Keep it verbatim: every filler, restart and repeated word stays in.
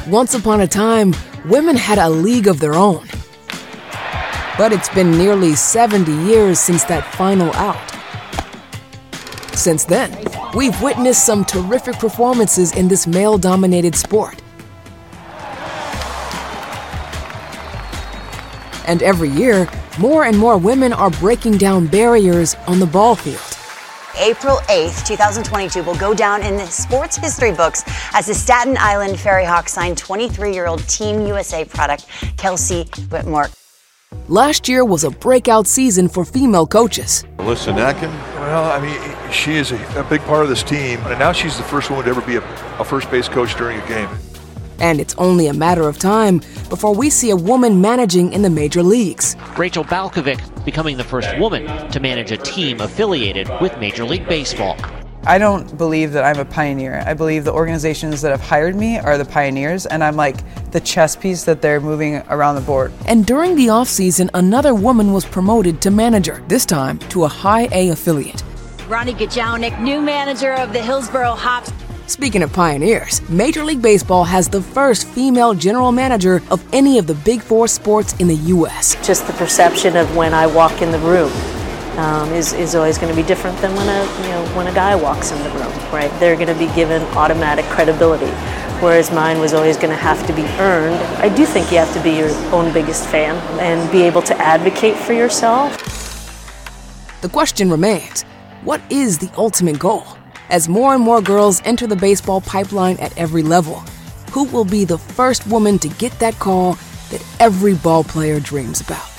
Once upon a time, women had a league of their own. But it's been nearly seventy years since that final out. Since then, we've witnessed some terrific performances in this male-dominated sport. And every year, more and more women are breaking down barriers on the ball field. April eighth, twenty twenty-two will go down in the sports history books as the Staten Island Ferry Hawks signed twenty-three-year-old Team U S A product Kelsey Whitmore. Last year was a breakout season for female coaches. Alyssa Nacken, well, I mean, she is a, a big part of this team, and now she's the first woman to ever be a, a first base coach during a game. And it's only a matter of time before we see a woman managing in the major leagues. Rachel Balkovic becoming the first woman to manage a team affiliated with Major League Baseball. I don't believe that I'm a pioneer. I believe the organizations that have hired me are the pioneers, and I'm like the chess piece that they're moving around the board. And during the offseason, another woman was promoted to manager, this time to a high A affiliate. Ronnie Gajownik, new manager of the Hillsboro Hops. Speaking of pioneers, Major League Baseball has the first female general manager of any of the big four sports in the U S. Just the perception of when I walk in the room um, is, is always going to be different than when a, you know, when a guy walks in the room, right? They're going to be given automatic credibility, whereas mine was always going to have to be earned. I do think you have to be your own biggest fan and be able to advocate for yourself. The question remains, what is the ultimate goal? As more and more girls enter the baseball pipeline at every level, who will be the first woman to get that call that every ball player dreams about?